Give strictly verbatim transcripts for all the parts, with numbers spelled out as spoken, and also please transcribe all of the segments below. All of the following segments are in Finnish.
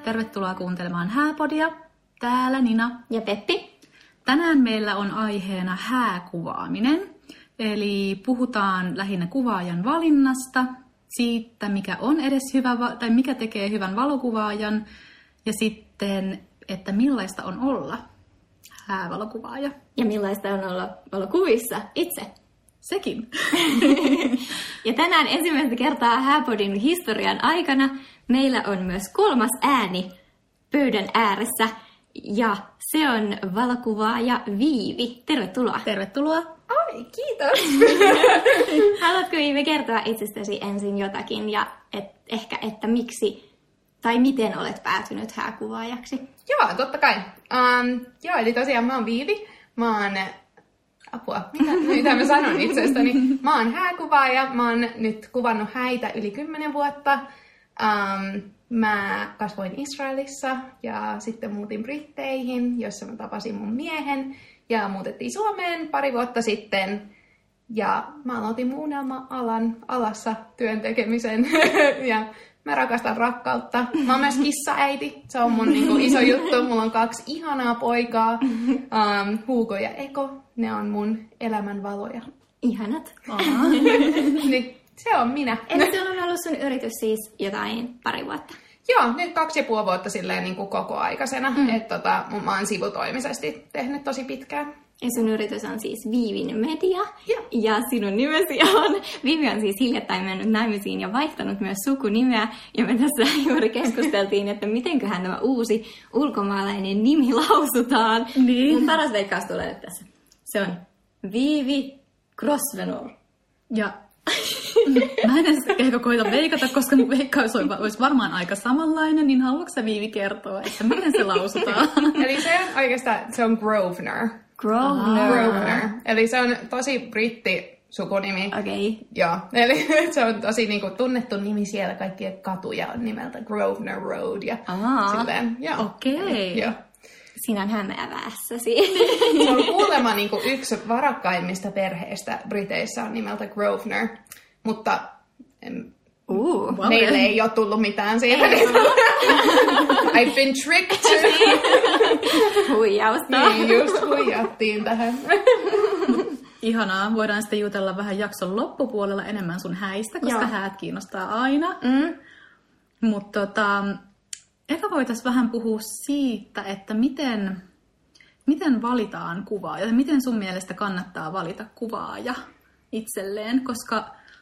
tervetuloa kuuntelemaan Hääpodia. Täällä Nina ja Peppi. Tänään meillä on aiheena hääkuvaaminen. Eli puhutaan lähinnä kuvaajan valinnasta, siitä mikä on edes hyvä, tai mikä tekee hyvän valokuvaajan, ja sitten, että millaista on olla häävalokuvaaja. Ja millaista on olla valokuvissa itse. Sekin. Ja tänään ensimmäistä kertaa Hääpodin historian aikana meillä on myös kolmas ääni pöydän ääressä. Ja se on valokuvaaja Viivi. Tervetuloa. Tervetuloa. Ai, kiitos. Haluatko Viivi kertoa itsestäsi ensin jotakin ja et, ehkä, että miksi tai miten olet päätynyt hääkuvaajaksi? Joo, totta kai. Um, joo, eli tosiaan mä oon Viivi. Mä oon... Apua, mitä, mitä mä sanon itsestäni? Mä oon hääkuvaaja. Mä oon nyt kuvannut häitä yli kymmenen vuotta. Um, mä kasvoin Israelissa ja sitten muutin Britteihin, jossa mä tapasin mun miehen. Ja muutettiin Suomeen pari vuotta sitten. Ja mä aloitin mun unelma-alan alassa työn tekemisen. Ja mä rakastan rakkautta. Mä oon myös kissaäiti. Se on mun niinku iso juttu. Mulla on kaksi ihanaa poikaa. Um, Hugo ja Eko. Ne on mun elämän valoja. Ihanat. Niin, se on minä. Eli se on ollut sun yritys siis jotain pari vuotta? Joo, nyt kaksi ja puoli vuotta silleen niin kuin kokoaikaisena. Mm. Että tota, mä oon sivutoimisesti tehnyt tosi pitkään. Ja sun yritys on siis Viivin Media. Joo. Ja sinun nimesi on... Viivi on siis hiljattain mennyt naimisiin ja vaihtanut myös sukunimeä. Ja me tässä juuri keskusteltiin, että mitenköhän tämä uusi ulkomaalainen nimi lausutaan. Niin. Mun paras veikkaus tulee nyt tässä. Se on Viivi Grosvenor. Ja mä en edes ehkä koita veikata, koska mun veikkaus olisi varmaan aika samanlainen, niin haluatko sä Viivi kertoa, että miten se lausutaan? Eli se on oikeastaan, se on Grosvenor. Grosvenor. Grosvenor. Eli se on tosi britti sukunimi. Okei. Okay. Joo, eli se on tosi niinku tunnettu nimi siellä, kaikkien katuja on nimeltä Grosvenor Road ja Aa, silleen. Joo. Okei. Okay. Joo. Sinä on hämäävässäsi. Se on kuulemma niinku yksi varakkaimmista perheistä Briteissä on nimeltä Grosvenor, mutta em, Uh, meille ei ole tullut mitään siitä. I've been tricked. Huijausta. Niin, just huijattiin tähän. Ihanaa. Voidaan sitten jutella vähän jakson loppupuolella enemmän sun häistä, koska Joo. häät kiinnostaa aina. Mm. Mutta tota, eka voitaisiin vähän puhua siitä, että miten, miten valitaan kuvaaja. Ja miten sun mielestä kannattaa valita kuvaaja itselleen, koska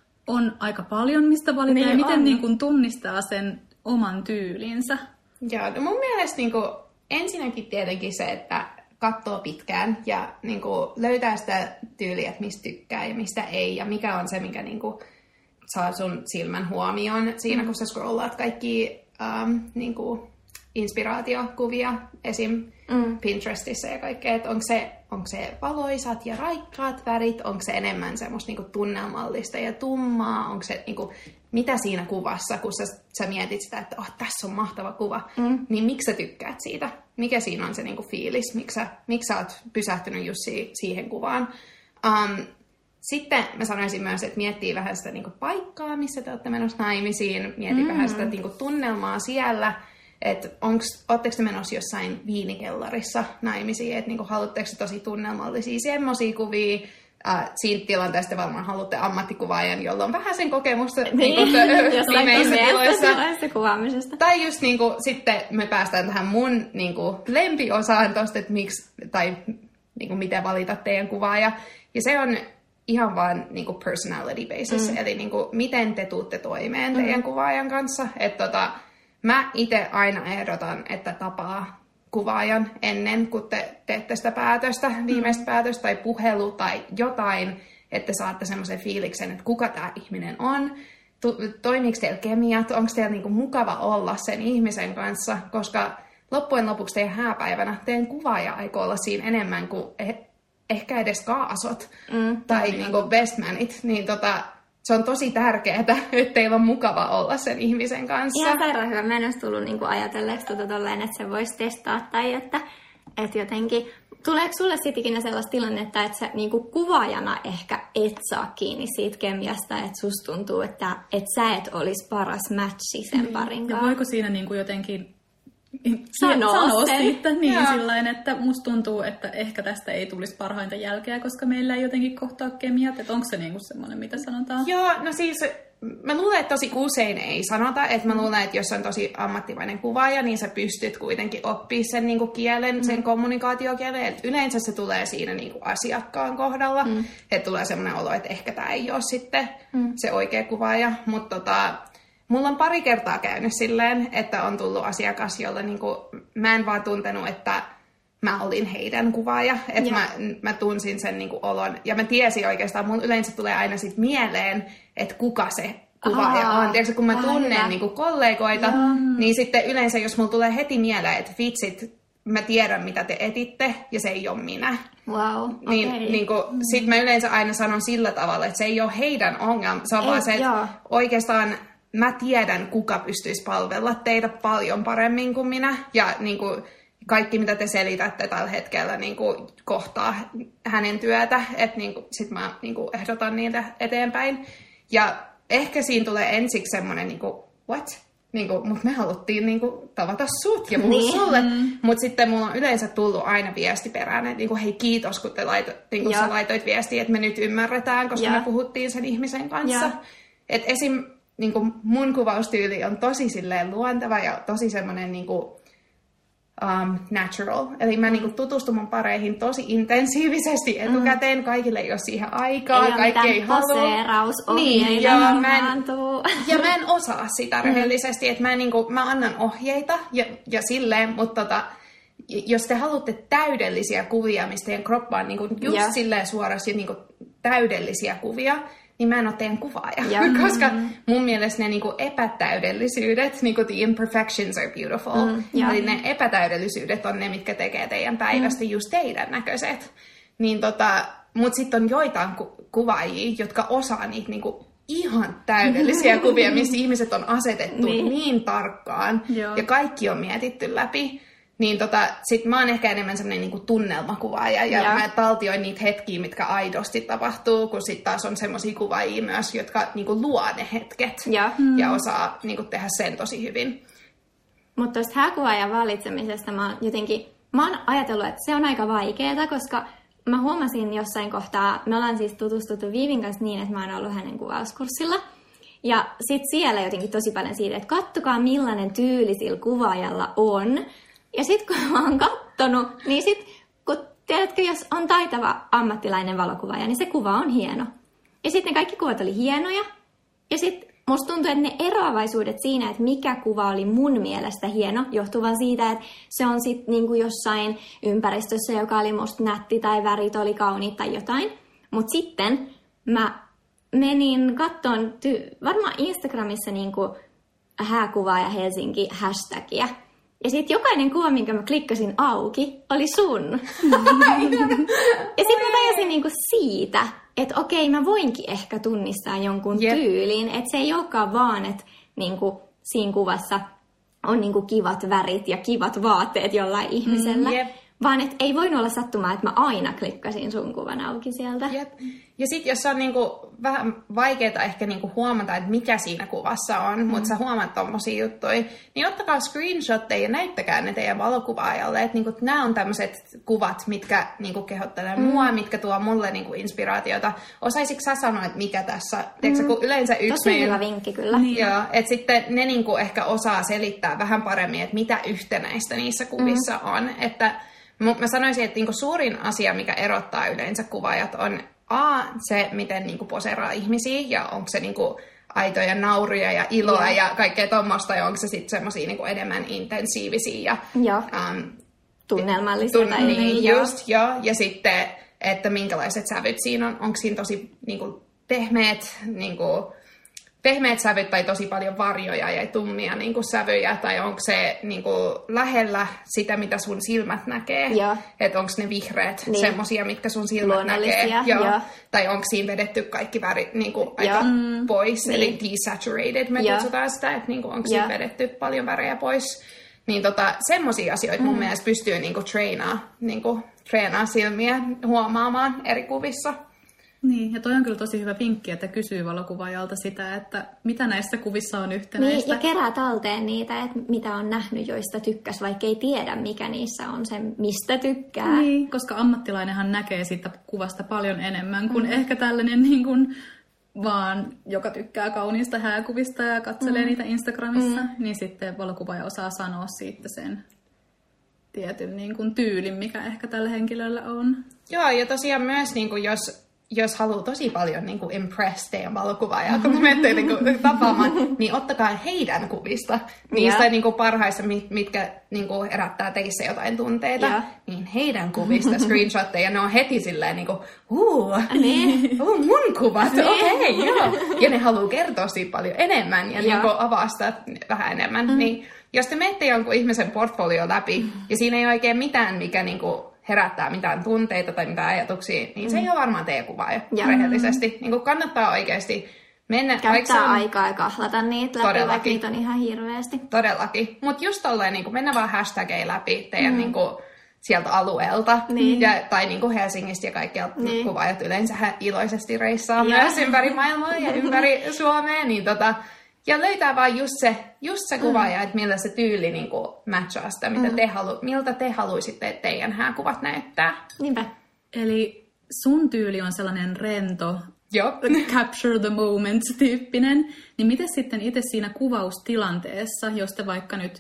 on aika paljon mistä valita. Niin ja miten on. niin kun tunnistaa sen oman tyylinsä. Joo, no mun mielestä niin kuin, ensinnäkin tietenkin se, että katsoo pitkään ja niin kuin, löytää sitä tyyliä, että mistä tykkää ja mistä ei. Ja mikä on se, mikä niin kuin, saa sun silmän huomioon siinä, mm. kun sä scrollaat kaikki um, niin kuin, inspiraatiokuvia esim. Mm. Pinterestissä ja kaikkea. Että onko se, onko se valoisat ja raikkaat värit, onko se enemmän semmoista niin kuin, tunnelmallista ja tummaa, onko se niin kuin, mitä siinä kuvassa, kun sä, sä mietit sitä, että oh, tässä on mahtava kuva, mm. niin miksi sä tykkäät siitä? Mikä siinä on se niinku fiilis? Miksi sä, miksi sä oot pysähtynyt just si- siihen kuvaan? Um, sitten mä sanoisin myös, että miettii vähän sitä niinku paikkaa, missä te olette menossa naimisiin. Mieti mm. vähän sitä niinku tunnelmaa siellä. Että ootteko te menossa jossain viinikellarissa naimisiin? Että niinku, haluatteko te tosi tunnelmallisia semmosia kuvia? Uh, siinä tilanteesta varmaan haluatte ammattikuvaajan, jolla on vähän sen kokemusta niin, viimeisissä tiloissa. Kuvaamisesta. Tai just niin kuin, sitten me päästään tähän mun niin kuin, lempiosaan tosta, että miksi, tai niin kuin, miten valita teidän kuvaaja. Ja se on ihan vaan niin kuin personality basis, mm. eli niin kuin, miten te tuutte toimeen mm. teidän kuvaajan kanssa. Että tota, mä itse aina ehdotan, että tapaa kuvaajan ennen kuin te teette sitä päätöstä, viimeistä mm. päätöstä tai puhelu tai jotain, että saatte semmoisen fiiliksen, että kuka tämä ihminen on, to- toimiiko teillä kemiat, onko teillä niinku mukava olla sen ihmisen kanssa, koska loppujen lopuksi teidän hääpäivänä teidän kuvaaja aikoo olla siinä enemmän kuin eh- ehkä edes kaasot mm. tai niinku bestmanit, niin tota, se on tosi tärkeää, että teillä on mukava olla sen ihmisen kanssa. Ihan sairaan hyvä. Mä en olisi tullut niinku ajatelleeksi tuota tolleen, että se voisi testaa tai että, että jotenkin... Tuleeko sulle sitten ikinä sellaista tilannetta, että sä niinku kuvaajana ehkä et saa kiinni siitä kemiasta, että susta tuntuu, että et sä et olisi paras matchi sen parin kanssa? Ja voiko siinä niinku jotenkin sanoo, sanoo sen. siitä niin Joo. sillain, että musta tuntuu, että ehkä tästä ei tulisi parhainta jälkeä, koska meillä ei jotenkin kohtaa kemiat. Että onko se niinku semmoinen, mitä sanotaan? Joo, no siis mä luulen, että tosi usein ei sanota. Että mä luulen, että jos on tosi ammattimainen kuvaaja, niin sä pystyt kuitenkin oppimaan sen niinku kielen, mm. sen kommunikaatiokielen. Et yleensä se tulee siinä niinku asiakkaan kohdalla. Mm. Että tulee semmoinen olo, että ehkä tää ei ole sitten mm. se oikea kuvaaja. Mutta tota... Mulla on pari kertaa käynyt silleen, että on tullut asiakas, jolle niinku, mä en vaan tuntenut, että mä olin heidän kuvaaja. Että mä, mä tunsin sen niinku olon. Ja mä tiesin oikeastaan, mun yleensä tulee aina sit mieleen, että kuka se kuvaaja Aa, on. Tiedätkö, kun mä tunnen niinku kollegoita, mm. niin sitten yleensä, jos mulla tulee heti mieleen, että vitsit, mä tiedän, mitä te etitte, ja se ei ole minä. Wow, niin, okay. niin kuin, mm. sit mä yleensä aina sanon sillä tavalla, että se ei ole heidän ongelma. Se on ei, vaan se, että oikeastaan... Mä tiedän, kuka pystyisi palvella teitä paljon paremmin kuin minä. Ja niin kuin, kaikki, mitä te selitätte tällä hetkellä, niin kuin, kohtaa hänen työtä. Että niin sitten mä niin kuin, ehdotan niitä eteenpäin. Ja ehkä siinä tulee ensiksi semmoinen, niin kuin, what? Niin kuin, mutta me haluttiin niin kuin, tavata sut ja puhua niin. sulle. Mm. Mutta sitten mulla on yleensä tullut aina viesti perään, että niin kuin, hei kiitos, kun, te laito, niin kuin sä laitoit viestiä, että me nyt ymmärretään, koska ja. me puhuttiin sen ihmisen kanssa. Että esim... Niin kuin mun kuvaustyyli on tosi silleen luonteva ja tosi semmoinen niin kuin, um, natural. Eli mä niin kuin tutustun mun pareihin tosi intensiivisesti etukäteen. Kaikille ei ole siihen aikaa. Ei kaikki ei halua. Niin, ja, mä en, ja mä en osaa sitä rehellisesti. Että mä, niin kuin, mä annan ohjeita ja, ja silleen, mutta tota, jos te haluatte täydellisiä kuvia, mistä teidän kroppa on niin kuin just yeah. silleen suorasti niin kuin täydellisiä kuvia, niin mä en ole teidän kuvaaja. Ja. Koska mun mielestä ne niinku epätäydellisyydet, niinku the imperfections are beautiful. Mm, ja. Eli ne epätäydellisyydet on ne, mitkä tekee teidän päivästä mm. just teidän näköiset. Niin tota, mut sitten on joitain ku- kuvaajia, jotka osaa niitä niinku ihan täydellisiä kuvia, missä ihmiset on asetettu niin, niin tarkkaan. Joo. Ja kaikki on mietitty läpi. Niin tota, sit mä oon ehkä enemmän semmonen niinku tunnelmakuvaaja ja, ja mä taltioin niitä hetkiä, mitkä aidosti tapahtuu, kun sit taas on semmosia kuvaajia myös, jotka niinku luo ne hetket ja, ja osaa niinku tehdä sen tosi hyvin. Mutta tuosta hääkuvaajan valitsemisesta mä oon jotenkin, mä oon ajatellut, että se on aika vaikeeta, koska mä huomasin jossain kohtaa, me ollaan siis tutustuttu Viivin kanssa niin, että mä oon ollut hänen kuvauskurssilla. Ja sit siellä jotenkin tosi paljon siitä, että kattokaa millainen tyyli sillä kuvaajalla on. Ja sitten kun mä oon kattonut, niin sit, kun tiedätkö, jos on taitava ammattilainen valokuvaaja, niin se kuva on hieno. Ja sitten ne kaikki kuvat oli hienoja. Ja sitten musta tuntuu, että ne eroavaisuudet siinä, että mikä kuva oli mun mielestä hieno, johtuu vaan siitä, että se on sitten niinku jossain ympäristössä, joka oli musta nätti tai värit oli kauniit tai jotain. Mutta sitten mä menin kattoon ty- varmaan Instagramissa niinku hääkuvaaja Helsinki hashtagia. Ja sitten jokainen kuva, minkä mä klikkasin auki, oli sun. Ja sitten mä tajusin niinku siitä, että okei, mä voinkin ehkä tunnistaa jonkun yep. tyylin. Että se ei olekaan vaan, että niinku siinä kuvassa on niinku kivat värit ja kivat vaatteet jollain ihmisellä. Mm, yep. Vaan että ei voinut olla sattumaa, että mä aina klikkasin sun kuvan auki sieltä. Yep. Ja sitten jos on niinku vähän vaikeaa ehkä niinku huomata, että mikä siinä kuvassa on, mm. mutta sä huomaat tommosia juttuja, niin ottakaa screenshotteja ja näyttäkää ne teidän valokuvaajalle. Että niinku, nämä on tämmöiset kuvat, mitkä niinku kehottelee mm. mua, mitkä tuo mulle niinku inspiraatiota. Osaisitko sä sanoa, että mikä tässä? Mm. Tiedätkö, kun yleensä yksi Tosi meidän... hyvä vinkki kyllä. Niin. Joo, että sitten ne niinku ehkä osaa selittää vähän paremmin, että mitä yhtenäistä niissä kuvissa mm. on. Että mä sanoisin, että niinku suurin asia, mikä erottaa yleensä kuvaajat, on A, se, miten niinku poseraa ihmisiä, ja onko se niinku aitoja nauruja ja iloa ja, ja kaikkea tommoista, ja onko se sitten semmosia niinku enemmän intensiivisiä. Ja um, tunnelmallista. Tun- tai niin, just, joo. Ja sitten, että minkälaiset sävyt siinä on. Onko siinä tosi niinku pehmeät, niinku, pehmeät sävyt tai tosi paljon varjoja ja tummia niinku sävyjä, tai onko se niinku lähellä sitä, mitä sun silmät näkee. Että onko ne vihreät niin. semmosia, mitkä sun silmät näkee. Joo. Tai onko siinä vedetty kaikki värit niinku aika mm. pois, niin. eli desaturated me kutsutaan sitä, että niinku, onko siinä vedetty paljon värejä pois. Niin tota, semmosia asioita mm. mun mielestä pystyy niinku treenaa, niinku, treenaa silmiä huomaamaan eri kuvissa. Niin, ja toi on kyllä tosi hyvä vinkki, että kysyy valokuvaajalta sitä, että mitä näissä kuvissa on yhtenäistä. Niin, ja kerää talteen niitä, että mitä on nähnyt, joista tykkäs, vaikka ei tiedä, mikä niissä on se, mistä tykkää. Niin, koska ammattilainenhan näkee siitä kuvasta paljon enemmän kuin mm. ehkä tällainen niin kuin vaan, joka tykkää kauniista hääkuvista ja katselee mm. niitä Instagramissa, mm. niin sitten valokuvaaja osaa sanoa siitä sen tietyn niin kuin tyylin, mikä ehkä tällä henkilöllä on. Joo, ja tosiaan myös niin kuin jos, jos haluaa tosi paljon niin kuin impress teidän valokuvaajaa, kun menette niin kuin tapaamaan, niin ottakaa heidän kuvista. Niistä yeah. niin kuin parhaista, mitkä niin kuin herättää teissä jotain tunteita, yeah. niin heidän kuvista screenshotteja, ne on heti silleen niin kuin, huu, niin. uh, mun kuvat, niin. okei, okay, joo. Ja ne haluaa kertoa siitä paljon enemmän ja yeah. niin kuin avaa sitä vähän enemmän, mm. niin jos te menette jonkun ihmisen portfolio läpi, mm. ja siinä ei ole oikein mitään, mikä niinku herättää mitään tunteita tai mitään ajatuksia, niin se mm. ei ole varmaan teidän kuvaaja rehellisesti. Niin kannattaa oikeasti mennä. Käyttää on... aikaa ja kahlata niitä läpi, todellakin. Vaikka niitä on ihan hirveästi. Todellakin. Mutta just tolleen, niin mennä vaan hashtageja läpi teidän mm. niin kuin, sieltä alueelta. Niin. Ja, tai niin kuin Helsingistä ja kaikkialta niin. kuvaajat yleensä iloisesti reissaa ja. myös ympäri maailmaa ja ympäri Suomea. Niin tota, ja löytää vaan just se, just se kuvaaja, mm. että millä se tyyli niin kuin matchaa sitä, mitä mm. te halu, miltä te haluaisitte, että teidän hääkuvat näyttää. Niinpä. Eli sun tyyli on sellainen rento, Joo. capture the moment -tyyppinen. Niin miten sitten itse siinä kuvaustilanteessa, jos te vaikka nyt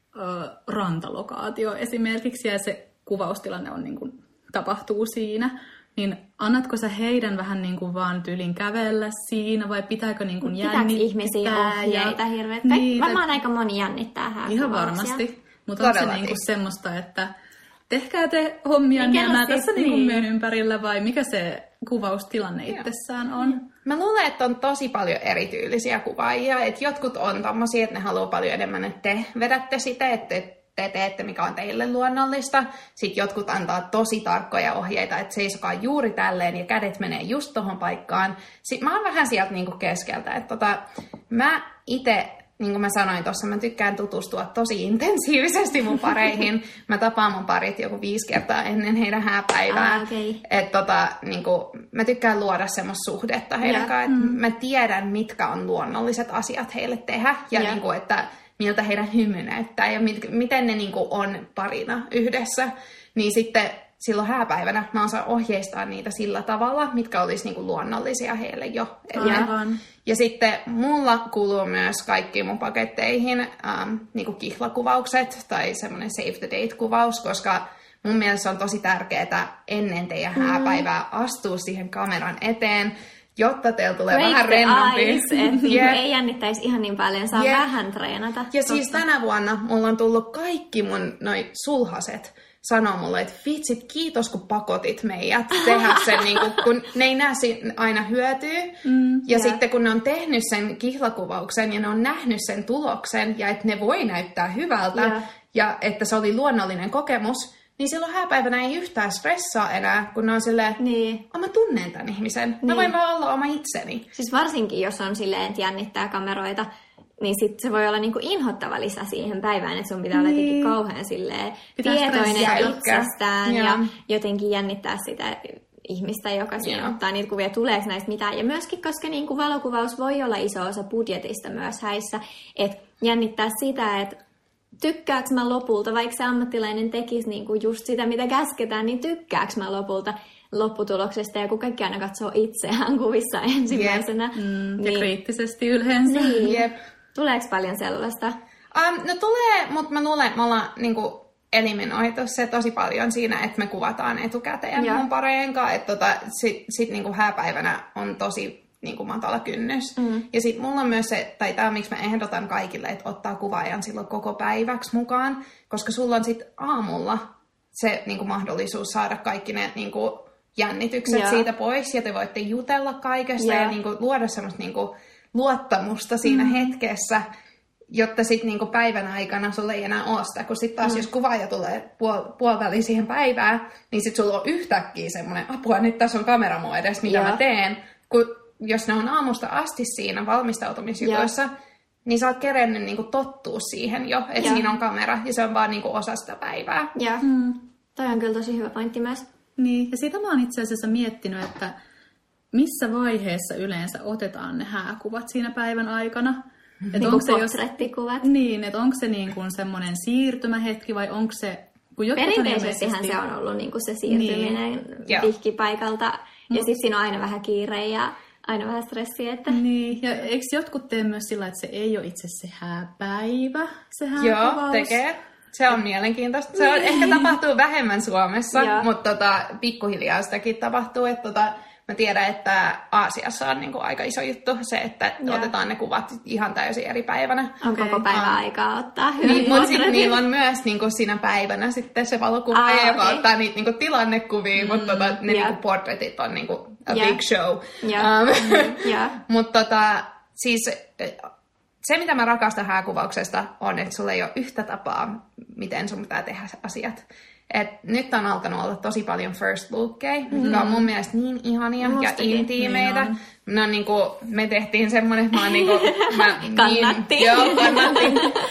ö, rantalokaatio esimerkiksi, ja se kuvaustilanne on, niin kuin, tapahtuu siinä, niin annatko sä heidän vähän niin kuin vaan tyylin kävellä siinä, vai pitääkö niin kuin jännittää? Pitääkö ihmisiä ohjeita ja... hirveästi? Niin, varmaan aika moni jännittää hääkuvauksia. Ihan varmasti. Mutta onko se niin kuin semmoista, että tehkää te hommia, niin mä tässä niin kuin myön ympärillä, vai mikä se kuvaustilanne itsessään on? Mä luulen, että on tosi paljon erityylisiä kuvaajia. Että jotkut on tommosia, että ne haluaa paljon enemmän, että te vedätte sitä, että te teette, mikä on teille luonnollista. Sitten jotkut antaa tosi tarkkoja ohjeita, että seisokaa juuri tälleen ja kädet menee just tohon paikkaan. Sitten mä oon vähän sieltä niinku keskeltä. Että tota, mä itse, niin kuin mä sanoin tuossa, mä tykkään tutustua tosi intensiivisesti mun pareihin. Mä tapaan mun parit joku viisi kertaa ennen heidän hääpäivää. Ah, okay. Että tota, niinku, mä tykkään luoda semmoista suhdetta heidän kanssaan. Että mm. mä tiedän, mitkä on luonnolliset asiat heille tehdä. Ja yeah. niinku, että miltä heidän hymy näyttää ja mit, miten ne niinku on parina yhdessä. Niin sitten silloin hääpäivänä mä osaan ohjeistaa niitä sillä tavalla, mitkä olisi niinku luonnollisia heille jo ennen. Ja sitten mulla kuuluu myös kaikkiin mun paketteihin ähm, niinku kihlakuvaukset tai semmoinen save the date-kuvaus, koska mun mielestä on tosi tärkeää ennen teidän mm. hääpäivää astua siihen kameran eteen, jotta teillä tulee break vähän rennompi. Että yeah. ei jännittäisi ihan niin paljon, saa yeah. vähän treenata. Ja totta. Siis tänä vuonna mulla on tullut kaikki mun noi sulhaset sanoo mulle, että vitsit, kiitos kun pakotit meidät tehdä sen, niin kun, kun ne ei näe aina hyötyä. Mm, ja yeah. sitten kun ne on tehnyt sen kihlakuvauksen ja ne on nähnyt sen tuloksen ja että ne voi näyttää hyvältä yeah. ja että se oli luonnollinen kokemus, niin silloin hääpäivänä ei yhtään stressaa enää, kun ne on silleen, niin. oh, mä tunnen tämän ihmisen. Niin. Mä voin vaan olla oma itseni. Siis varsinkin, jos on silleen, että jännittää kameroita, niin sit se voi olla niinku inhottava lisä siihen päivään, että sun pitää niin. olla jotenkin kauhean silleen tietoinen itsestään ja. ja jotenkin jännittää sitä ihmistä, joka siinä ottaa niitä kuvia, tuleeko näistä mitään. Ja myöskin, koska niinku valokuvaus voi olla iso osa budjetista myös häissä, että jännittää sitä, että tykkääks mä lopulta, vaikka se ammattilainen tekisi niinku just sitä, mitä käsketään, niin tykkääks mä lopulta lopputuloksesta, ja kun kaikki aina katsoo itseään kuvissa ensimmäisenä. Yep. Mm, niin, ja kriittisesti yleensä. Niin. Yep. Tuleeko paljon sellaista? Um, no tulee, mutta mä luulen, että me ollaan niinku eliminoitu se tosi paljon siinä, että me kuvataan etukäteen ja. mun pareen kanssa. Että tota, sit, sit niinku hääpäivänä on tosi niinku matala kynnys. Mm. Ja sit mulla on myös se, tai tää on miksi mä ehdotan kaikille, että ottaa kuvaajan silloin koko päiväksi mukaan, koska sulla on sit aamulla se niinku mahdollisuus saada kaikki ne niinku jännitykset ja. siitä pois, ja te voitte jutella kaikesta ja, ja niinku luoda semmoista niinku luottamusta siinä mm. hetkessä, jotta sitten niinku päivän aikana sulla ei enää ole sitä. Kun sitten taas mm. jos kuvaaja tulee puol- puoliväliin siihen päivään, niin sitten sulla on yhtäkkiä semmoinen, apua, nyt tässä on kamera mua edes, mitä ja. mä teen. Kun jos ne on aamusta asti siinä valmistautumisjutuissa, ja. niin sä oot kerennyt niinku tottua siihen jo, että siinä on kamera, ja se on vaan niinku osa sitä päivää. Ja. Mm. Toi on kyllä tosi hyvä pointti myös. Niin, ja sitä mä oon itse asiassa miettinyt, että missä vaiheessa yleensä otetaan ne hääkuvat siinä päivän aikana? Et niin kuin portrettikuvat. Jos, niin, että onko se niin kuin semmoinen siirtymähetki vai onko se... Perinteisestihän se on ollut niin kuin se siirtyminen niin. vihkipaikalta ja mm. sitten siinä on aina vähän kiire ja aina vähän stressiä. Että... Niin, ja eikö jotkut tee myös sillä, että se ei ole itse se hääpäivä, se hääkuvaus? Joo, tekee. Se on mielenkiintoista. Se on, ehkä tapahtuu vähemmän Suomessa, mutta tota, pikkuhiljaa sitäkin tapahtuu. Että tota, mä tiedän, että Aasiassa on niinku aika iso juttu se, että ja. otetaan ne kuvat ihan täysin eri päivänä. On okay. koko päivä um, aikaa ottaa hyvän niin, mutta sitten niillä on myös niinku siinä päivänä sitten se valokuva, ah, joka okay. ottaa niitä niinku tilannekuvia, mm, mutta tota, ne yeah. niinku portretit on niinku a yeah. big show. Yeah. Um, mm, yeah. mutta tota, siis... Se, mitä mä rakastan hääkuvauksesta, on, että sulla ei ole yhtä tapaa, miten sun pitää tehdä asiat. Et nyt on alkanut olla tosi paljon first lookkeja, mm-hmm. jotka on mun mielestä niin ihania Mustakin. ja intiimeitä. Niin no, niinku, me tehtiin semmoinen, että mä oon niinku... Mä, kannattiin. Niin, joo, kannattiin.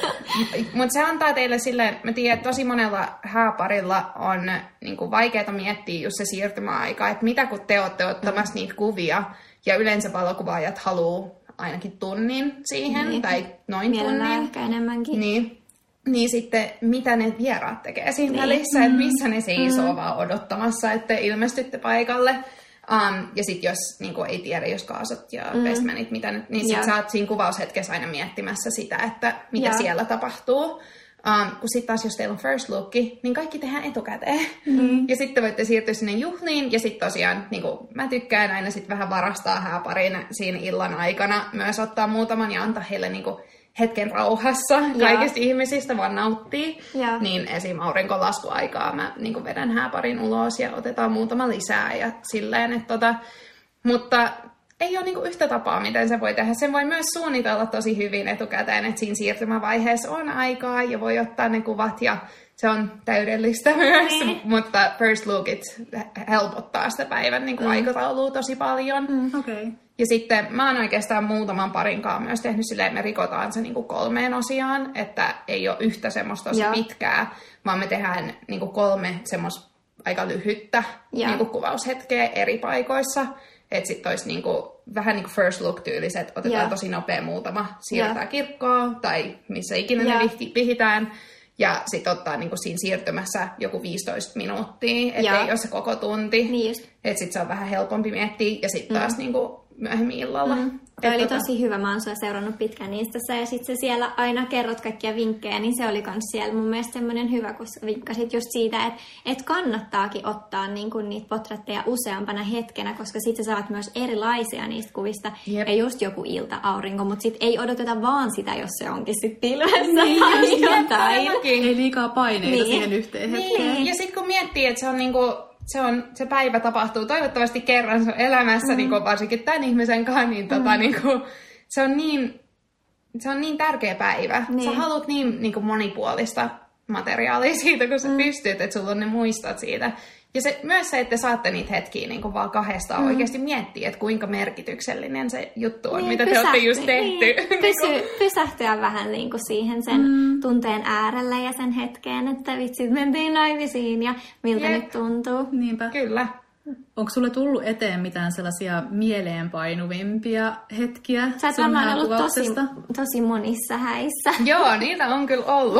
Mutta se antaa teille silleen, mä tiedän, että tosi monella hääparilla on niinku, vaikeaa miettiä just se siirtymäaika, että mitä kun te ootte ottamassa niitä kuvia, ja yleensä valokuvaajat haluaa ainakin tunnin siihen, niin. tai noin Mielellään tunnin. ehkä enemmänkin. Niin. Niin sitten, mitä ne vieraat tekee siinä niin. välissä, mm. että missä ne seisoo mm. vaan odottamassa, että te ilmestytte paikalle. Um, ja sitten jos niin kuin ei tiedä, jos kaasot ja mm. bestmanit, mitä nyt, niin sitten sä oot siinä kuvaushetkessä aina miettimässä sitä, että mitä ja. siellä tapahtuu. Um, kun sitten taas, jos teillä on first looki, niin kaikki tehdään etukäteen. Mm. Ja sitten voitte siirtyä sinne juhliin. Ja sitten tosiaan, niin kuin mä tykkään aina sitten vähän varastaa hääparin siinä illan aikana. Myös ottaa muutaman ja antaa heille niin kuin hetken rauhassa kaikista ihmisistä, vaan nauttii. Ja. Niin esim. Aurinkolaskuaikaa mä niin kuin vedän hääparin ulos ja otetaan muutama lisää. Ja silleen, että tota, mutta... Ei ole niinku yhtä tapaa, miten se voi tehdä. Sen voi myös suunnitella tosi hyvin etukäteen, että siinä siirtymävaiheessa on aikaa ja voi ottaa ne kuvat ja se on täydellistä myös. Mm. Mutta first lookit helpottaa sitä päivän niinku mm. aikataulua tosi paljon. Mm, okay. Ja sitten mä oon oikeastaan muutaman parinkaan myös tehnyt silleen, että me rikotaan se niinku kolmeen osiaan, että ei ole yhtä semmoista tosi ja. pitkää, vaan me tehdään niinku kolme semmoista aika lyhyttä niinku kuvaushetkeä eri paikoissa. Että sitten olisi niinku, vähän niin kuin first look-tyyliset, otetaan yeah. tosi nopea muutama, siirretään yeah. kirkkoon tai missä ikinä yeah. ne vihitään. Ja sitten ottaa niinku siinä siirtymässä joku viisitoista minuuttia, ettei yeah. ole se koko tunti. Niin että sitten se on vähän helpompi miettiä ja sitten taas mm. niinku myöhemmin illalla. Mm. Tämä oli tota... tosi hyvä. Mä oon sua seurannut pitkään Instassa ja sitten siellä aina kerrot kaikkia vinkkejä, niin se oli kans siellä mun mielestä semmoinen hyvä, kun vinkkasit just siitä, että et kannattaakin ottaa niinku niitä portretteja useampana hetkenä, koska sitten sä saat myös erilaisia niistä kuvista. Jep. Ja just joku ilta-aurinko, mutta sitten ei odoteta vaan sitä, jos se onkin sitten pilvessä niin, tai jotain. Ei liikaa paineita niin. siihen yhteen hetkeen. Niin. Ja sitten kun miettii, että se on niinku... Se, on, se päivä tapahtuu toivottavasti kerran sun elämässä, mm. niin kuin varsinkin tämän ihmisen kanssa, niin, tota, mm. niin kuin, se, on niin, se on niin tärkeä päivä. Niin. Sä haluat niin, niin kuin monipuolista materiaalia siitä, kun sä mm. pystyt, että sulla on ne muistot siitä. Ja se, myös se, että saatte niitä hetkiä niin kuin vaan kahdestaan mm. oikeasti miettiä, että kuinka merkityksellinen se juttu on, niin, mitä pysähty, te olette just tehty. Niin, pysy, pysähtyä vähän niin kuin siihen sen mm. tunteen äärelle ja sen hetkeen, että vitsit mentiin naimisiin ja miltä Jep. nyt tuntuu. Niinpä. Kyllä. Onko sulle tullut eteen mitään sellaisia mieleenpainuvimpia hetkiä? Sä oot varmaan ollut tosi, tosi monissa häissä. Joo, niitä on kyllä ollut.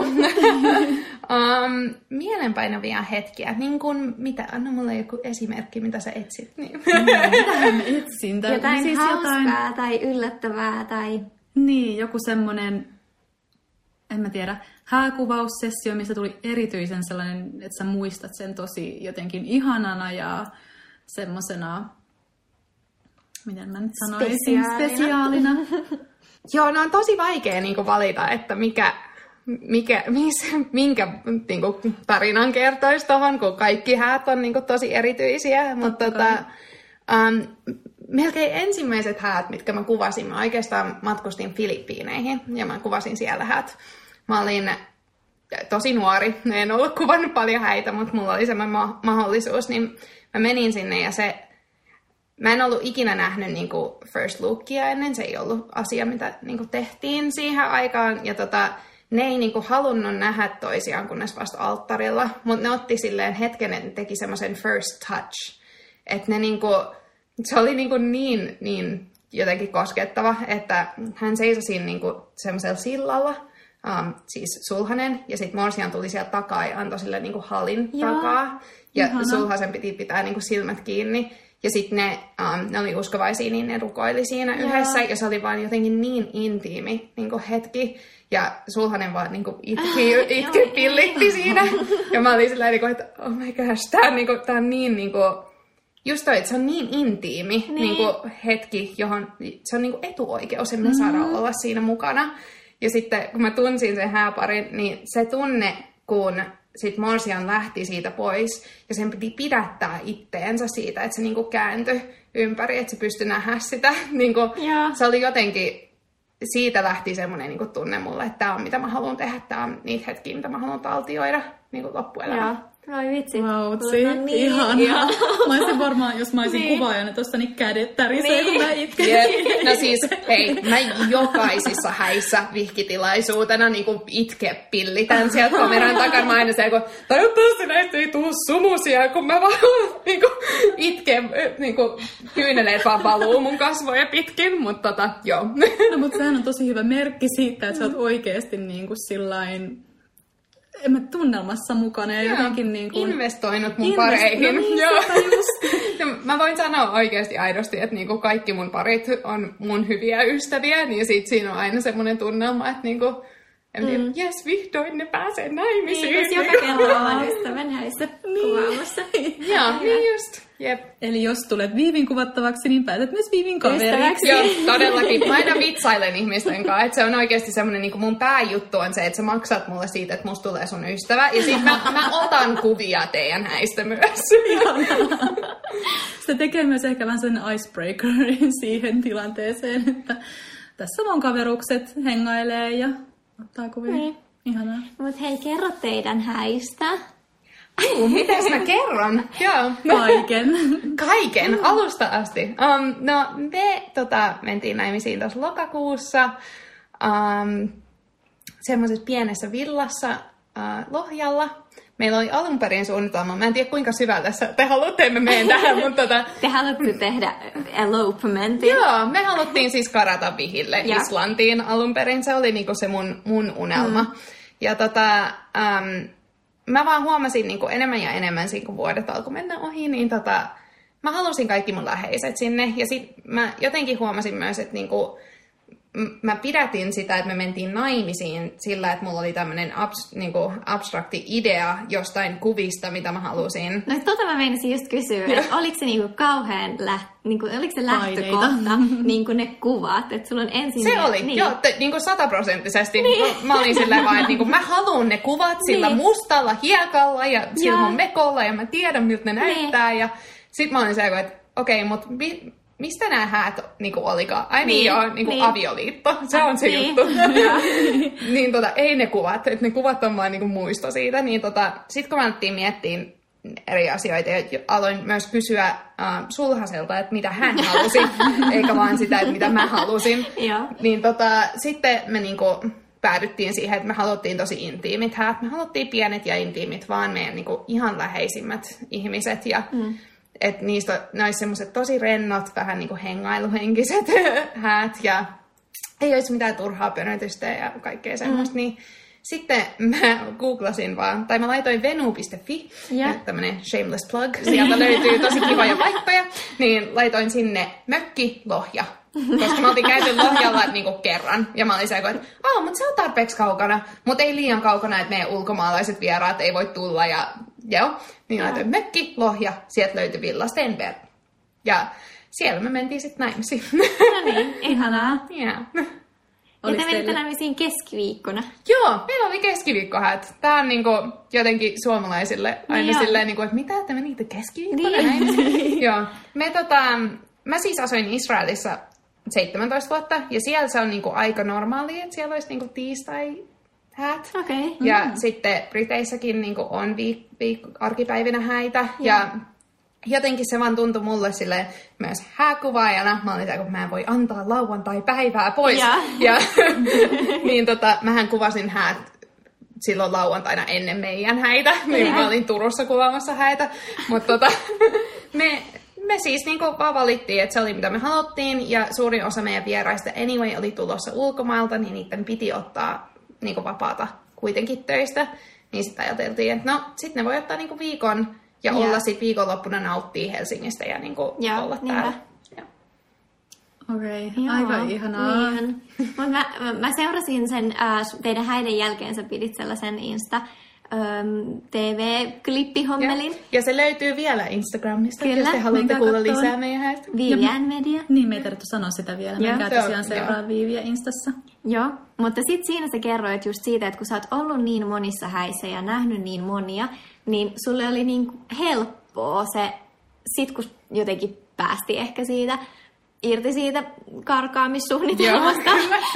um, mieleenpainuvia hetkiä. Niin kuin, mitä? Anna mulle joku esimerkki, mitä sä etsit. Niin. Mitä mä etsin? Tai, jotain siis hauskaa jotain... tai yllättävää. Tai... Niin, joku semmoinen, en mä tiedä, hääkuvaussessio, missä tuli erityisen sellainen, että sä muistat sen tosi jotenkin ihanana ja semmosena, miten mä nyt sanoisin, spesiaalina. spesiaalina. Joo, no on tosi vaikea niinku valita, että mikä, mikä, mis, minkä niinku, tarinan kertoisi tohon, kun kaikki häät on niinku, tosi erityisiä. Mutta tota, um, melkein ensimmäiset häät, mitkä mä kuvasin, mä oikeastaan matkustin Filippiineihin ja mä kuvasin siellä häät. Mä olin tosi nuori, en ollut kuvannut paljon häitä, mutta mulla oli semmoinen ma- mahdollisuus, niin mä menin sinne ja se, mä en ollut ikinä nähnyt niinku first lookia ennen, se ei ollut asia, mitä niinku tehtiin siihen aikaan, ja tota, ne ei niinku halunnut nähdä toisiaan, kunnes vasta alttarilla, mutta ne otti silleen hetken, että ne teki semmoisen first touch, että ne niinku se oli niin, kuin niin, niin jotenkin koskettava, että hän seisoi siinä niin kuin semmoisella sillalla, um, siis sulhanen, ja sitten morsian tuli sieltä takaa ja antoi sille niin kuin halin Joo. takaa. Ja ihana. Sulhasen piti pitää niin kuin silmät kiinni. Ja sitten ne, um, ne oli uskovaisia, niin ne rukoili siinä Joo. yhdessä. Ja se oli vaan jotenkin niin intiimi niin kuin hetki. Ja sulhanen vaan niin kuin itki, itki pillitti siinä. Ja mä olin sillä tavalla, että oh my gosh, tää on niin, kuin, tää on niin, niin kuin, just toi, että se on niin intiimi niin. Niin kuin hetki, johon se on niin kuin etuoikeus, että me mm-hmm. saadaan olla siinä mukana. Ja sitten kun mä tunsin sen hääparin, niin se tunne, kun sit morsian lähti siitä pois ja sen piti pidättää itteensä siitä, että se niinku kääntyi ympäri, että se pystyi nähdä sitä. Niinku, se oli jotenkin, siitä lähti semmoinen niinku tunne mulle, että tämä on mitä mä haluan tehdä, tämä on niitä hetkiä, mitä mä haluan taltioida niinku loppuelämään. Ai vitsi. Vautsi, niin, ihanaa. Mä olisin varmaan, jos mä olisin niin. kuvaajana, tossa niin kädet tärisee, niin. kun mä itken. Yep. No siis, hei, mä jokaisissa häissä vihkitilaisuutena niin kuin itke pillitän sieltä kameran takana. Mä aina se, kun toivottavasti näistä ei tule sumusia, kun mä vaan niin kuin, itken, niin kuin, kyyneleet vaan valuu mun kasvoja pitkin, mutta tota, joo. No, mutta sehän on tosi hyvä merkki siitä, että sä oot oikeesti niin kuin sillain en mä tunnelmassa mukana ja Joo, jotenkin niin kuin investoinut mun Invest- pareihin. No niin, Joo. Just. Mä voin sanoa oikeasti aidosti, että niinku kaikki mun parit on mun hyviä ystäviä, niin sit siinä on aina semmoinen tunnelma, että niinku, mm. jes, vihdoin ne pääsee naimisiin. Niin, jos joka kello on ystävän häissä kuvaamassa. Joo, niin just. Jep. Eli jos tulet Viivin kuvattavaksi, niin päätät myös Viivin kaveriksi. Joo, todellakin. Mä aina vitsailen ihmisten kanssa, että se on oikeasti semmoinen, niin kuin mun pääjuttu on se, että sä maksat mulle siitä, että musta tulee sun ystävä. Ja sit mä, mä otan kuvia teidän häistä myös. Se tekee myös ehkä vähän sen icebreakerin siihen tilanteeseen, että tässä mun kaverukset hengailee ja ottaa kuvia. Niin. Ihanaa. Mut hei, kerro teidän häistä. Ai, mites mä kerron? Joo. Kaiken. Kaiken, alusta asti. Um, no, me tota, mentiin naimisiin tuossa lokakuussa um, semmoisessa pienessä villassa uh, Lohjalla. Meillä oli alun perin suunnitelma. Mä en tiedä, kuinka syvällä te haluatte, me menen tähän, mutta tota... Te haluatte tehdä elopementin. Joo, me haluttiin siis karata vihille ja. Islantiin alun perin. Se oli niinku se mun, mun unelma. Mm. Ja tota... Um, Mä vaan huomasin niin kuin enemmän ja enemmän, kun vuodet alkoi mennä ohi, niin tota, mä halusin kaikki mun läheiset sinne. Ja sit mä jotenkin huomasin myös, että niin kuin, mä pidätin sitä, että me mentiin naimisiin sillä, että mulla oli tämmönen abs, niin kuin abstrakti idea jostain kuvista, mitä mä halusin. No tota mä meinasin just kysyä, että oliko se niin kuin kauhean läht, niin kuin, oliko se lähtökohta, niin kuin ne kuvat, että sulla on ensin... Se oli, niin. joo, te, niin kuin sataprosenttisesti. Niin. Mä, mä olin silleen vaan, että niin kuin, mä haluan ne kuvat sillä niin. mustalla hiekalla ja sillä mun mekolla ja mä tiedän, miltä ne niin. näyttää. Ja sit mä olin silleen, että okei, okay, mutta... Mi- Mistä nämä häät niinku olikaan? Ai niin, niin joo, niinku niin. avioliitto. Se on se niin. juttu. niin tota, ei ne kuvat, että ne kuvat on vaan niinku muisto siitä. Niin tota, sit kun mä alettiin miettiä eri asioita ja aloin myös kysyä äh, Sulhaselta, että mitä hän halusi, eikä vaan sitä, että mitä mä halusin. niin tota, sitten me niinku päädyttiin siihen, että me haluttiin tosi intiimit häät. Me haluttiin pienet ja intiimit, vaan meidän niinku ihan läheisimmät ihmiset ja mm. että niistä ne olisi semmoiset tosi rennot, vähän niin kuin hengailuhenkiset häät ja ei olisi mitään turhaa pönötystä ja kaikkea semmoista. Mm. Niin sitten mä googlasin vaan, tai mä laitoin venu piste fi, yeah. tämmönen shameless plug, sieltä löytyy tosi kivoja paikkoja, niin laitoin sinne mökki Lohja. Koska mä oltiin käyty Lohjalla niinku kerran. Ja mä olin se, että oh, mutta se on tarpeeksi kaukana, mutta ei liian kaukana, että meidän ulkomaalaiset vieraat ei voi tulla ja joo, niin laitoin mökki, Lohja, sieltä löytyi Villa Stenberg. Ja siellä me mentiin sitten naimisiin. No niin, ihanaa. Yeah. Ja te menitte naimisiin keskiviikkona. Joo, meillä oli keskiviikkohät. Tää on niinku jotenkin suomalaisille aina niin silleen, niinku, että mitä te menitte keskiviikkona niin. naimisiin? Joo, me tota, mä siis asuin Israelissa seitsemäntoista vuotta, ja siellä se on niinku aika normaalia, että siellä olisi niinku tiistai häät. Okay. Ja mm. sitten Briteissäkin niinku on viik- viik- arkipäivinä häitä. Yeah. Ja jotenkin se vaan tuntui mulle silleen myös hääkuvaajana. Mä olin siellä, kun mä en voi antaa lauantai-päivää pois. Yeah. Ja niin tota, mähän kuvasin häät silloin lauantaina ennen meidän häitä. Niin yeah. Mä olin Turussa kuvaamassa häitä. Mutta tota, me... me siis niinku vaan valittiin, että se oli mitä me haluttiin, ja suurin osa meidän vieraista anyway oli tulossa ulkomailta, niin niiden piti ottaa niinku vapaata kuitenkin töistä. Niin sitten ajateltiin, että no, sitten ne voi ottaa niinku viikon ja yeah. olla sitten viikonloppuna nauttia Helsingistä ja niinku yeah, olla täällä. Yeah. Okei, okay. Aika ihanaa. Niin. mä, mä seurasin sen äh, teidän häiden jälkeen, sä pidit sellaisen Insta ähm, T V-klippihommelin. Ja, ja se löytyy vielä Instagramista, kyllä, jos te haluatte kuulla lisää meidän häistä. Vivian Media. Niin, me ei tarvitse sanoa sitä vielä. Menkää tosiaan seuraa Viviä Instassa. Joo, mutta sitten siinä sä kerroit just siitä, että kun sä oot ollut niin monissa häissä ja nähnyt niin monia, niin sulle oli niin helppoa se, sit kun jotenkin päästi ehkä siitä, irti siitä karkaamissuunnitelmasta,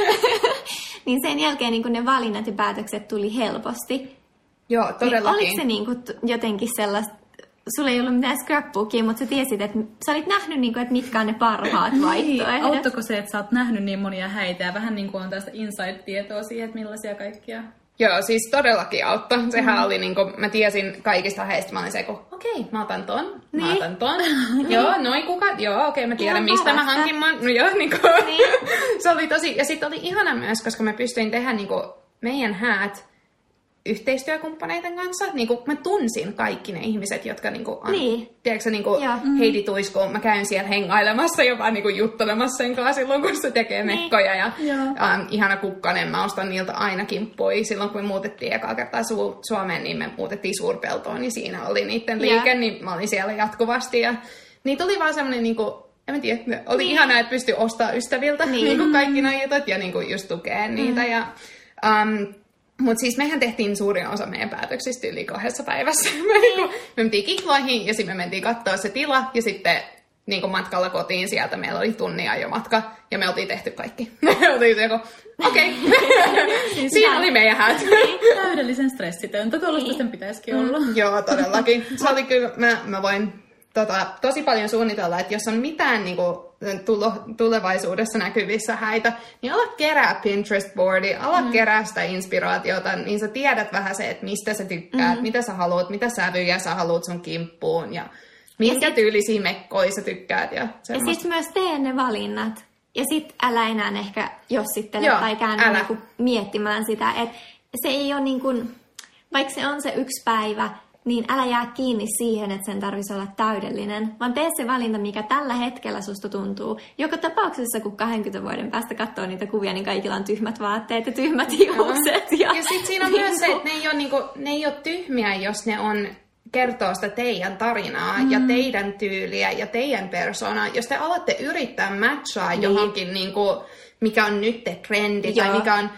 niin sen jälkeen niin ne valinnat ja päätökset tuli helposti. Joo, todellakin. Niin oliko se niin kuin jotenkin sellaista, sulla ei ollut mitään scrapbookia, mutta sä tiesit, että sä olit nähnyt, niin kuin, että mitkä on ne parhaat vaihtoehdot. Auttako se, että sä oot nähnyt niin monia häitä ja vähän niin kuin on tästä inside-tietoa siihen, että millaisia kaikkia? Joo, siis todellakin auttoi. Sehän mm. oli niin kuin, mä tiesin kaikista heistä, mä olin se, kun okei, okay, mä otan ton, niin. mä otan ton. Joo, noin kuka, joo, okei, okay, mä tiedän, ihan mistä parasta. Mä hankin mon. No joo, niin kuin. Niin. Se oli tosi, ja sitten oli ihana myös, koska mä pystyin tehdä niin kuin meidän häät yhteistyökumppaneiden kanssa. Niin kuin mä tunsin kaikki ne ihmiset, jotka niin kuin on, niin. tiedätkö niin kuin Heidi Tuisku, mä käyn siellä hengailemassa ja vaan niin kuin juttelemassa sen kanssa silloin, kun se tekee niin. mekkoja. Ja um, ihana Kukkanen, mä ostan niiltä aina kimppoi. Silloin, kun me muutettiin ekaa kertaa Su- Suomeen, niin me muutettiin Suurpeltoon, niin siinä oli niiden liike, ja. niin mä olin siellä jatkuvasti. Ja niitä oli vaan semmoinen, niin kuin, en mä tiedä, oli niin. ihanaa, että pystyi ostamaan ystäviltä niin. Niin kuin kaikki noi jutut ja niin kuin just tukea niitä. Mm. Ja, um, Mutta siis mehän tehtiin suurin osa meidän päätöksistä yli kahdessa päivässä. Me, niin me mentiin kikloihin ja sitten me mentiin katsoa se tila ja sitten niin kuin matkalla kotiin sieltä meillä oli tunnia jo matka ja me oltiin tehty kaikki. Me oltiin se joku, okei, okay. siinä oli meidän häät. Täydellisen stressitöntä, tuollaista sen pitäisikin olla. Mm. Joo, todellakin. Se oli kyllä, mä, mä voin tota, tosi paljon suunnitella, että jos on mitään niin kuin, tulo, tulevaisuudessa näkyvissä häitä, niin ala kerää Pinterest-boardia, ala mm. kerää sitä inspiraatiota, niin sä tiedät vähän se, että mistä sä tykkäät, mm. mitä sä haluat, mitä sävyjä sä haluat sun kimppuun ja minkä ja sit, tyylisiä mekkoja sä tykkäät. Ja, ja sit myös tee ne valinnat. Ja sit älä enää ehkä jossittele Joo, tai käänny niinku miettimään sitä, että se ei ole niin kuin, vaikka se on se yksi päivä, niin älä jää kiinni siihen, että sen tarvitsisi olla täydellinen, vaan tee se valinta, mikä tällä hetkellä susta tuntuu. Joka tapauksessa, kun kaksikymmentä vuoden päästä katsoo niitä kuvia, niin kaikilla on tyhmät vaatteet ja tyhmät hiukset. Ja, ja sitten siinä on niin myös se, että ne ei, ole, niin kuin, ne ei ole tyhmiä, jos ne on kertoo sitä teidän tarinaa mm. ja teidän tyyliä ja teidän persoonaa. Jos te alatte yrittää matchaa niin. johonkin, niin kuin, mikä on nyt trendi Joo. tai mikä on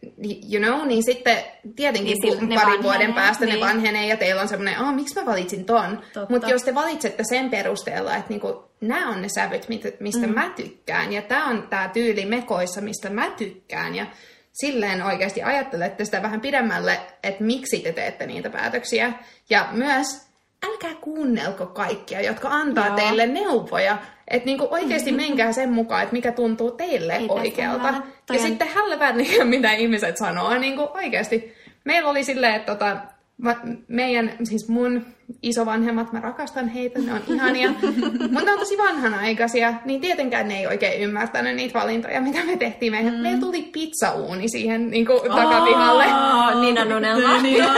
you know, niin sitten tietenkin niin parin vanhenee, vuoden päästä niin. ne vanhenee ja teillä on semmoinen, oh, miksi mä valitsin ton? Mutta jos te valitsette sen perusteella, että niinku, nämä on ne sävyt, mistä mm. mä tykkään ja tämä on tämä tyyli mekoissa, mistä mä tykkään ja silleen oikeasti ajattelette sitä vähän pidemmälle, että miksi te teette niitä päätöksiä. Ja myös älkää kuunnelko kaikkia, jotka antaa Joo. teille neuvoja. Että niinku oikeasti menkää sen mukaan, että mikä tuntuu teille Ei oikealta. Ja Toinen. sitten hälvätkää, mitä ihmiset sanoo. Niinku oikeasti. Meillä oli silleen, että tota, meidän, siis mun isovanhemmat, mä rakastan heitä, ne on ihania. Mutta ne on tosi vanhanaikaisia, niin tietenkään ne ei oikein ymmärtänyt niitä valintoja, mitä me tehtiin. Me, mm. Meillä tuli pizzauuni siihen niin kuin, takapihalle. Oh, Niinan unelma.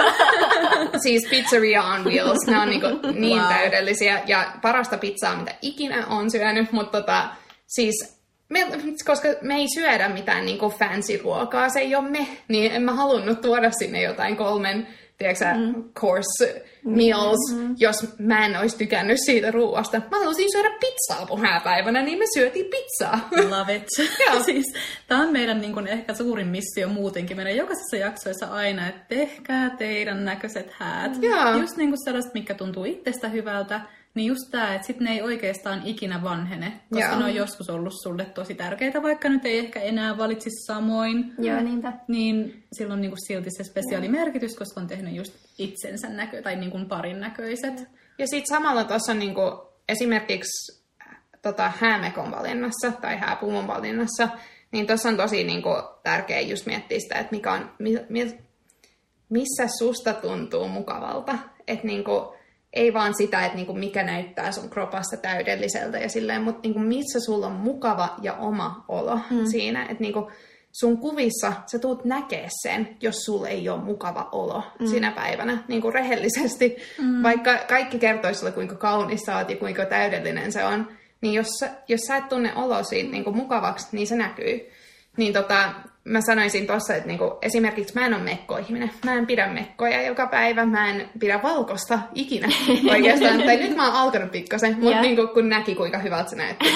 Siis pizzeria on wheels, ne on niin, kuin, niin wow. täydellisiä. Ja parasta pizzaa, mitä ikinä on syönyt, mutta tota, siis... Me, koska me ei syödä mitään niin kuin fancy ruokaa, se ei ole me, niin en mä halunnut tuoda sinne jotain kolmen tiedätkö, mm. course meals, mm-hmm. jos mä en olisi tykännyt siitä ruoasta. Mä halusin syödä pizzaa pyhäpäivänä, niin me syötiin pizzaa. Love it. Siis, tämä on meidän niin kuin, ehkä suurin missio muutenkin. Meidän jokaisessa jaksoissa aina, että tehkää teidän näköiset häät. Mm. Just niin kuin sellaiset, mikä tuntuu itsestä hyvältä. Niin just tää, että sit ne ei oikeastaan ikinä vanhene, koska Joo. ne on joskus ollut sulle tosi tärkeitä, vaikka nyt ei ehkä enää valitsisi samoin. Joo, niinpä. Niin sillä on niinku silti se spesiaali merkitys, koska on tehnyt just itsensä näkö, tai niinku parin näköiset. Ja sit samalla tuossa niinku esimerkiksi tota, häämekon valinnassa tai hääpuvun valinnassa, niin tuossa on tosi niinku tärkeä just miettiä sitä, että mikä on, mi, mi, missä susta tuntuu mukavalta. Että niinku... ei vaan sitä, että niinku mikä näyttää sun kropasta täydelliseltä ja silleen, mutta niinku missä sulla on mukava ja oma olo mm. siinä, että niinku sun kuvissa sä tuut näkee sen, jos sulla ei ole mukava olo mm. sinä päivänä, niin kuin rehellisesti. Mm. Vaikka kaikki kertoisi sulle, kuinka kaunis sä oot ja kuinka täydellinen se on, niin jos, jos sä et tunne olosi niin kuin mukavaksi, niin se näkyy. Niin tota, mä sanoisin tossa, että niinku, esimerkiksi mä en ole mekko-ihminen. Mä en pidä mekkoja joka päivä. Mä en pidä valkosta ikinä oikeastaan. Tai nyt mä oon alkanut pikkasen, mutta niinku, kun näki, kuinka hyvältä se näytti.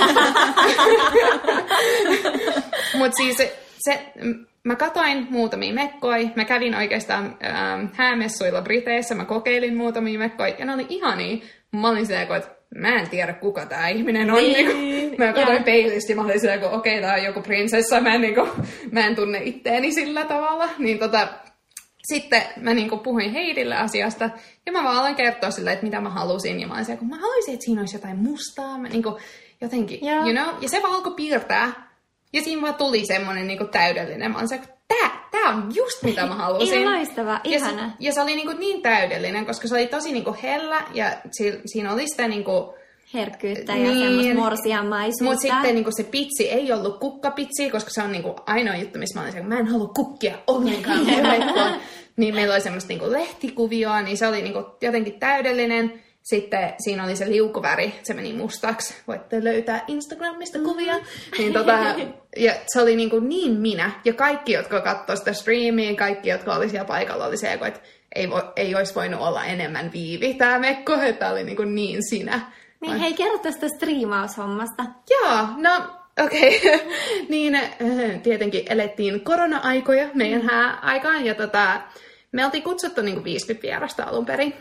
Mutta siis se, mä katoin muutamia mekkoja. Mä kävin oikeastaan ähm, häämessuilla Briteissä. Mä kokeilin muutamia mekkoja ja ne oli ihania. Mä olin se, että mä en tiedä, kuka tää ihminen on. Niin, niin, mä katsoin peilistä ja mä olin silleen, että okei, okay, tää on joku prinsessa. Mä en, niin kuin, mä en tunne itteeni sillä tavalla. Niin tota, sitten mä niin kuin, puhuin Heidille asiasta. Ja mä vaan aloin kertoa silleen, että mitä mä halusin. Ja mä olin silleen, kun mä haluaisin, että siinä olisi jotain mustaa. Mä, niin kuin, jotenkin, yeah. you know. Ja se vaan alkoi piirtää. Ja siinä vaan tuli semmonen niin kuin, täydellinen. Mä olin silleen, tää, tää on just mitä mä halusin. Ihan loistava, ihana. Ja se, ja se oli niin, kuin, niin täydellinen, koska se oli tosi niin kuin, hellä. Ja si, siinä oli sitä niin kuin, herkkyyttä ja niin, semmoista morsiamaisuutta. Mutta sitten niinku se pitsi ei ollut kukkapitsi, koska se on niinku ainoa juttu, missä mä olin se, mä en halua kukkia ollenkaan. Niin meillä oli semmoista niinku lehtikuvioa, niin se oli niinku jotenkin täydellinen. Sitten siinä oli se liukuväri, se meni mustaksi. Voitte löytää Instagramista kuvia. Niin tota, ja se oli niinku niin minä. Ja kaikki, jotka katsoi sitä streamia, kaikki, jotka oli siellä paikalla, oli se, että ei, vo, ei olisi voinut olla enemmän Viivi tämä mekko, että oli niinku niin sinä. Niin hei, kerro tästä striimaushommasta. Joo, no okei. Okay. Niin äh, tietenkin elettiin korona-aikoja meidän mm. hääaikaan. Ja tota, me oltiin kutsuttu niinku viisikymmentä vierasta alun perin.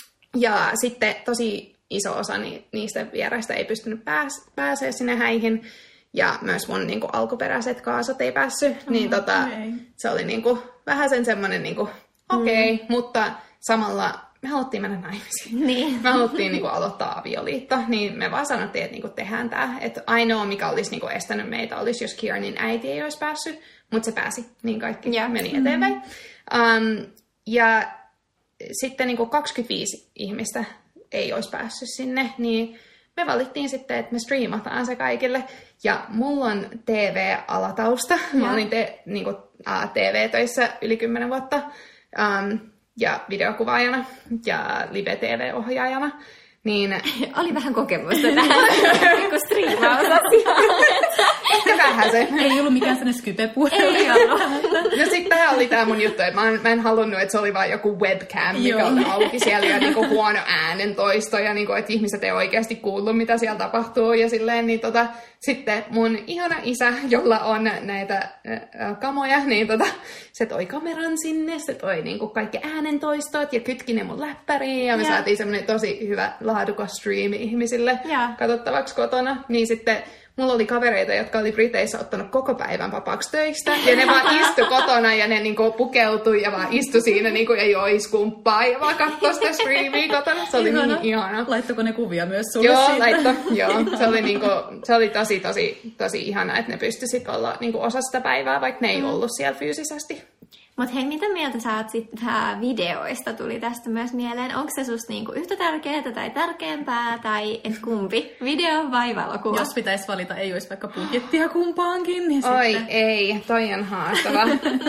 Ja sitten tosi iso osa ni- niistä vieraista ei pystynyt pääs- pääsee sinne häihin. Ja myös mun niinku alkuperäiset kaasot ei päässyt. Mm, niin tota, okay. Se oli niinku vähän sen semmonen niinku, okei, okay, mm. mutta samalla me haluttiin mennä naimisiin. Niin. Me haluttiin niinku aloittaa avioliitto, niin me vaan sanottiin, että niinku tehdään tää. Että ainoa, mikä olisi niinku estänyt meitä, olisi, jos Kiranin äiti ei olisi päässyt, mutta se pääsi, niin kaikki yeah. meni eteenpäin. Mm-hmm. Um, ja sitten niinku kaksikymmentäviisi ihmistä ei olisi päässyt sinne, niin me valittiin sitten, että me striimataan se kaikille. Ja mulla on T V-alatausta. Mä yeah. olin te, niinku, uh, T V-töissä yli kymmenen vuotta. Um, ja videokuvaajana ja live-T V-ohjaajana, niin oli vähän kokemusta tähän niin striimausasiaan. Ehkä vähän se. Ei ollut mikään sellainen Skype-puhelu. Ei ollut. No sit tää oli tää mun juttu, että mä en, mä en halunnut, että se oli vaan joku webcam, mikä oli auki siellä ja niinku huono äänentoisto ja niinku, että ihmiset ei oikeasti kuullut, mitä siellä tapahtuu ja silleen, niin tota, sitten mun ihana isä, jolla on näitä äh, kamoja, niin tota, se toi kameran sinne, se toi niinku kaikki äänentoistot ja kytki ne mun läppäriin ja me ja. saatiin semmonen tosi hyvä laadukas striimi ihmisille ja. katsottavaksi kotona, niin sitten mulla oli kavereita, jotka oli Briteissä ottanut koko päivän vapaaksi töistä. Ja ne vaan istu kotona ja ne niinku pukeutui ja vaan istu siinä niinku ja joi skumppaa ja vaan katsoi sitä streamia kotona. Se oli ihana. Niin ihana. Laittoko ne kuvia myös sulle joo, siitä? Laitto, joo, se oli, niinku, se oli tosi, tosi, tosi ihana, että ne pystyisivät olla niinku osa sitä päivää, vaikka ne ei mm. ollut siellä fyysisesti. Mutta hei, mitä mieltä sä oot sitten videoista, tuli tästä myös mieleen? Onko se susta niinku yhtä tärkeää tai tärkeämpää, tai et kumpi? Video vai valokuva? Jos pitäisi valita, ei olisi vaikka budjettia kumpaankin. Niin oi sitten... ei, toi on haastava.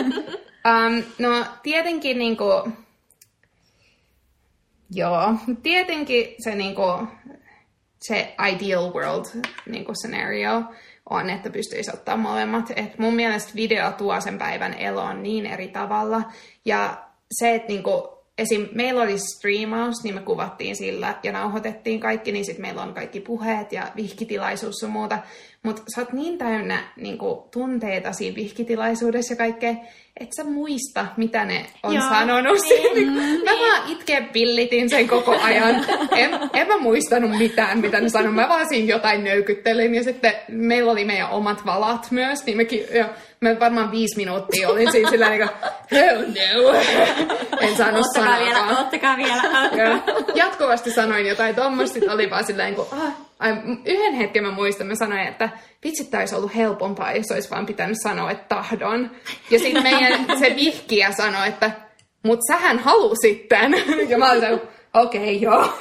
um, no tietenkin niinku... Joo, tietenkin se niinku... Se ideal world niinku scenario on, että pystyisi ottaa molemmat. Et mun mielestä video tuo sen päivän eloon niin eri tavalla. Ja se, että niinku, esim. Meillä oli striimaus, niin me kuvattiin sillä ja nauhoitettiin kaikki, niin sitten meillä on kaikki puheet ja vihkitilaisuus sun muuta. Mutta sä oot niin täynnä niinku, tunteita siinä vihkitilaisuudessa ja kaikkea, et sä muista, mitä ne on joo, sanonut. Niin. Mä vaan itke pillitin sen koko ajan. En, en mä muistanut mitään, mitä ne sanoi. Mä vaan siinä jotain nöykyttelin. Ja sitten meillä oli meidän omat valat myös. Niin mekin, jo, mä varmaan viisi minuuttia olin siinä sillä niin kuin, oh no. En saanut ottakaa vielä, ottakaa vielä. Jatkuvasti sanoin jotain tommoista. Sitten oli vaan sillä niin kuin, ah, ai, yhden hetken mä muistan, mä sanoin, että vitsi, tää olisi ollut helpompaa, jos olisi vaan pitänyt sanoa, että tahdon. Ja sitten meidän se vihkiä sanoi, että mut sähän halusit tän. Ja mä olin okei, okay, joo.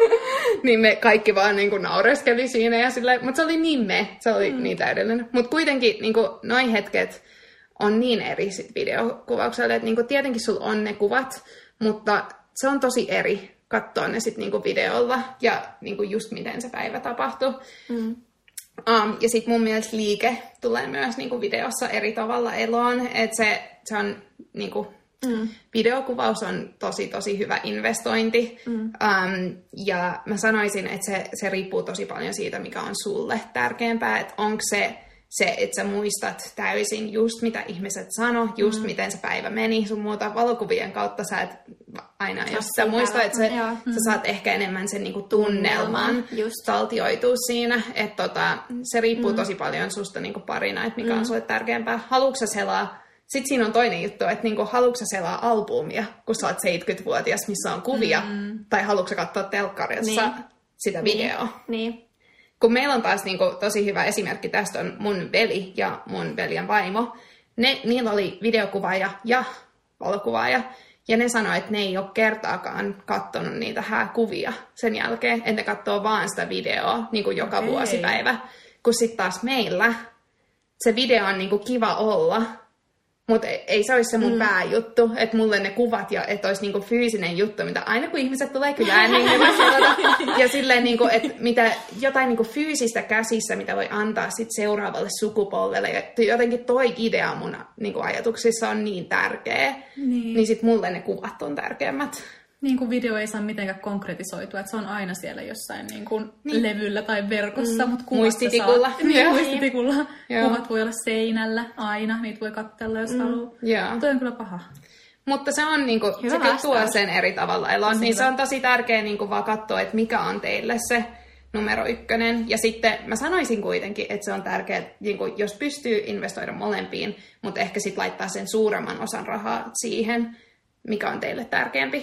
Niin me kaikki vaan niin kuin naureskeli siinä ja sillä, mutta se oli niin me, se oli mm. niin täydellinen. Mutta kuitenkin niin kuin, noi hetket on niin eri sit videokuvaukselle, että niin kuin, tietenkin sulla on ne kuvat, mutta se on tosi eri katsoa ne sitten niinku videolla ja niinku just miten se päivä tapahtui. Mm. Um, ja sitten mun mielestä liike tulee myös niinku videossa eri tavalla eloon. Että se, se on niinku, mm. videokuvaus on tosi tosi hyvä investointi. Mm. Um, ja mä sanoisin, että se, se riippuu tosi paljon siitä, mikä on sulle tärkeämpää. Että onko se se, että sä muistat täysin just mitä ihmiset sano, just mm. miten se päivä meni, sun muuta valokuvien kautta sä et aina, jos sä muistat, että sä, mm. sä saat ehkä enemmän sen niinku tunnelman taltioitua siinä, että tota, se riippuu mm. tosi paljon susta niinku parina, että mikä mm. on sulle tärkeämpää. Haluatko sä selaa, sit siinä on toinen juttu, että niinku, haluatko sä selaa albumia, kun sä oot seitsemänkymmentävuotias, missä on kuvia, mm. tai haluatko sä katsoa telkkarissa niin. sitä videoa. Niin. niin. Kun meillä on taas niinku tosi hyvä esimerkki tästä on mun veli ja mun veljen vaimo. Ne, niillä oli videokuvaaja ja valokuvaaja. Ja ne sanoi, että ne ei ole kertaakaan katsonut niitä hääkuvia sen jälkeen. Että ne katsoo vaan sitä videoa niinku joka okay. vuosipäivä. Kun sitten taas meillä se video on niinku kiva olla. Mutta ei se olisi se mun mm. pääjuttu, että mulle ne kuvat ja että olisi niinku fyysinen juttu, mitä aina kun ihmiset tulee kylään, niin hyvä seurata. Ja silleen, niinku, että mitä, jotain niinku fyysistä käsissä, mitä voi antaa sit seuraavalle sukupolvelle. Ja jotenkin toi idea mun niinku ajatuksissa on niin tärkeä, niin, niin sit mulle ne kuvat on tärkeämmät. Niin kuin video ei saa mitenkään konkretisoitua, että se on aina siellä jossain niin kuin niin. levyllä tai verkossa, mm. mutta muistitikulla. Saa, niin, muistitikulla. Kuvat voi olla seinällä aina, niitä voi katsella, jos mm. haluaa. Toi on kyllä paha. Mutta se on niinku, se tuo sen eri tavalla eloon, niin se on tosi tärkeää niinku vaan katsoa, että mikä on teille se numero ykkönen. Ja sitten mä sanoisin kuitenkin, että se on tärkeää, niinku, jos pystyy investoida molempiin, mutta ehkä sitten laittaa sen suuremman osan rahaa siihen, mikä on teille tärkeämpi.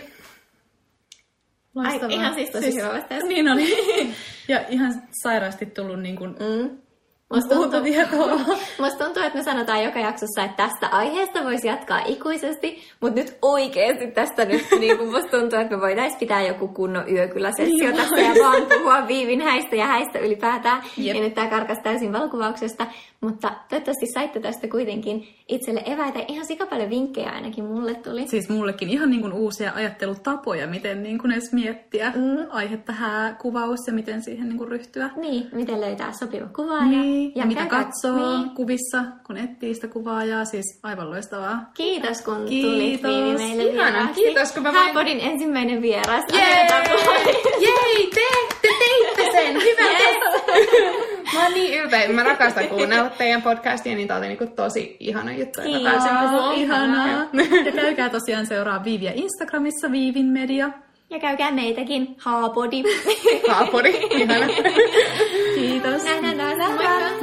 Ai, ihan siis tosi siis, hyvä vastaus. Niin oli. Ja ihan sairaasti tullut niin kuin mm. Musta tuntuu, musta tuntuu, että me sanotaan joka jaksossa, että tästä aiheesta voisi jatkaa ikuisesti, mutta nyt oikeasti tästä nyt niin kuin musta tuntuu, että me voitaisiin pitää joku kunnon yökyläsessio tästä ja vaan puhua Viivin häistä ja häistä ylipäätään. Jep. Ja nyt tää karkas täysin valokuvauksesta, mutta toivottavasti saitte tästä kuitenkin itselle eväitä. Ihan sika paljon vinkkejä ainakin mulle tuli. Siis mullekin ihan niin kuin uusia ajattelutapoja, miten niin kuin edes miettiä mm. aihetta hääkuvaus ja miten siihen niin kuin ryhtyä. Niin, miten löytää sopiva kuvaaja. Niin. Ja mitä katsoo niin. kuvissa, kun etsii sitä kuvaajaa. Siis aivan loistavaa. Kiitos, kun tulit Viivi meille vieraaksi. Kiitos, kun mä voin... Hääpodin ensimmäinen vieras. Jee! Jei, te, te teitte sen! Hyvä! Yes. Mä oon niin ylpeä. Mä rakastan kuunnella teidän podcastia, niin tää oli niinku tosi ihana juttu. Kiitos. Ihanaa. Ja käykää tosiaan seuraa Viiviä Instagramissa, Viivin Media. Ja käykää meitäkin, Haapodi. Haapodi, ihana. Kiitos. Nähdään taas.